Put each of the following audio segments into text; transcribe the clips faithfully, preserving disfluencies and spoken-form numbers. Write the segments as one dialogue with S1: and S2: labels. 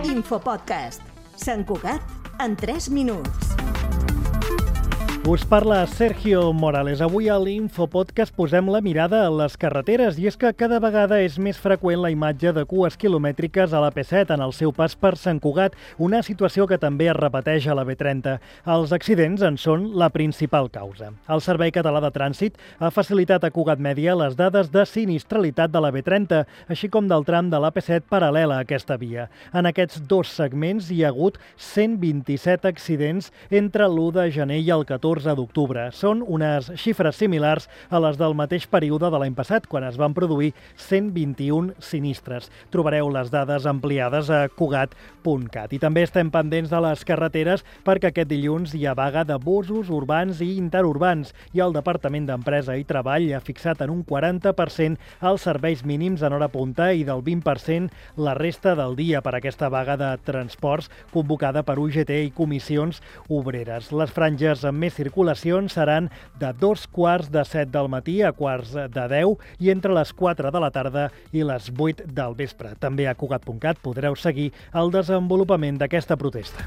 S1: Infopodcast. Sant Cugat en tres minuts.
S2: Us parla Sergio Morales. Avui a l'Infopodcast posem la mirada a les carreteres i és que cada vegada és més freqüent la imatge de cues quilomètriques a la P set en el seu pas per Sant Cugat, una situació que també es repeteix a la B trenta. Els accidents en són la principal causa. El Servei Català de Trànsit ha facilitat a Cugat Mèdia les dades de sinistralitat de la B trenta, així com del tram de la P set paral·lela a aquesta via. En aquests dos segments hi ha hagut cent vint-i-set accidents entre l'u de gener i el catorze d'octubre. Són unes xifres similars a les del mateix període de l'any passat, quan es van produir cent vint-i-un sinistres. Trobareu les dades ampliades a cugat punt cat. I també estem pendents de les carreteres perquè aquest dilluns hi ha vaga de busos urbans i interurbans i el Departament d'Empresa i Treball ha fixat en un quaranta per cent els serveis mínims en hora punta i del vint per cent la resta del dia per aquesta vaga de transports convocada per U G T i comissions obreres. Les franges amb més circulacions seran de dos quarts de set del matí a quarts de deu i entre les quatre de la tarda i les vuit del vespre. També a cugat punt cat podreu seguir el desenvolupament d'aquesta protesta.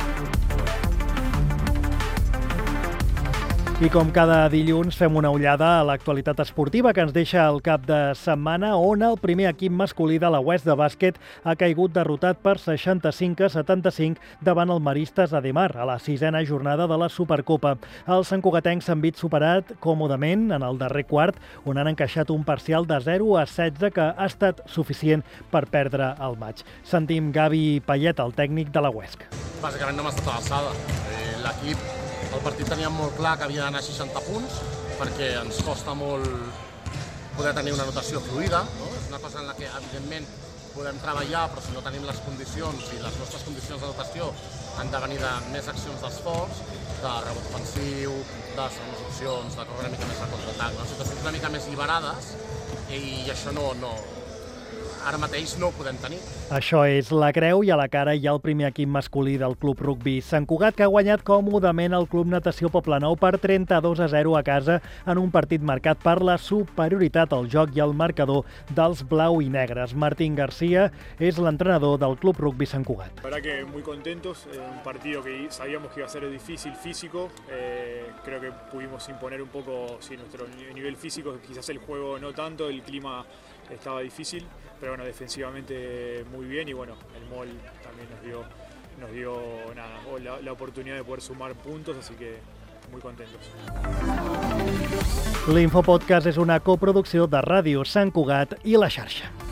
S2: I com cada dilluns fem una ullada a l'actualitat esportiva que ens deixa el cap de setmana on el primer equip masculí de la West de bàsquet ha caigut derrotat per seixanta-cinc a setanta-cinc davant el Maristes Ademar a la sisena jornada de la Supercopa. Els santcugatencs s'han vist superat còmodament en el darrer quart on han encaixat un parcial de zero a setze que ha estat suficient per perdre el maig. Sentim Gavi Payet, el tècnic de la Huesca.
S3: Bàsicament no hem estat a l'alçada. Eh, L'equip El partit teníem molt clar que havia d'anar a seixanta punts perquè ens costa molt poder tenir una notació fluida. No? És una cosa en la que, evidentment, podem treballar, però si no tenim les condicions i les nostres condicions de notació han de venir de més accions d'esforç, de rebot ofensiu, de segones opcions, de córrer una mica més al contraatac, no? Situacions una mica més liberades i això no, no, ara mateix no ho podem tenir.
S2: Això és la creu i a la cara hi ha el primer equip masculí del Club Rugbi Sant Cugat que ha guanyat còmodament el Club Natació Poblenou per trenta-dos a zero a casa en un partit marcat per la superioritat al joc i al marcador dels blau i negres. Martín García és l'entrenador del Club Rugbi Sant Cugat.
S4: La verdad que muy contentos, eh, un partido que sabíamos que iba a ser difícil físico, eh, creo que pudimos imponer un poco sí, nuestro nivel físico, quizás el juego no tanto, el clima estaba difícil, pero bueno, defensivamente muy bien y bueno, el M O L también nos dio, nos dio nada, la, la oportunidad de poder sumar puntos, así que muy contentos.
S2: L'Infopodcast és una coproducció de Ràdio Sant Cugat i La Xarxa.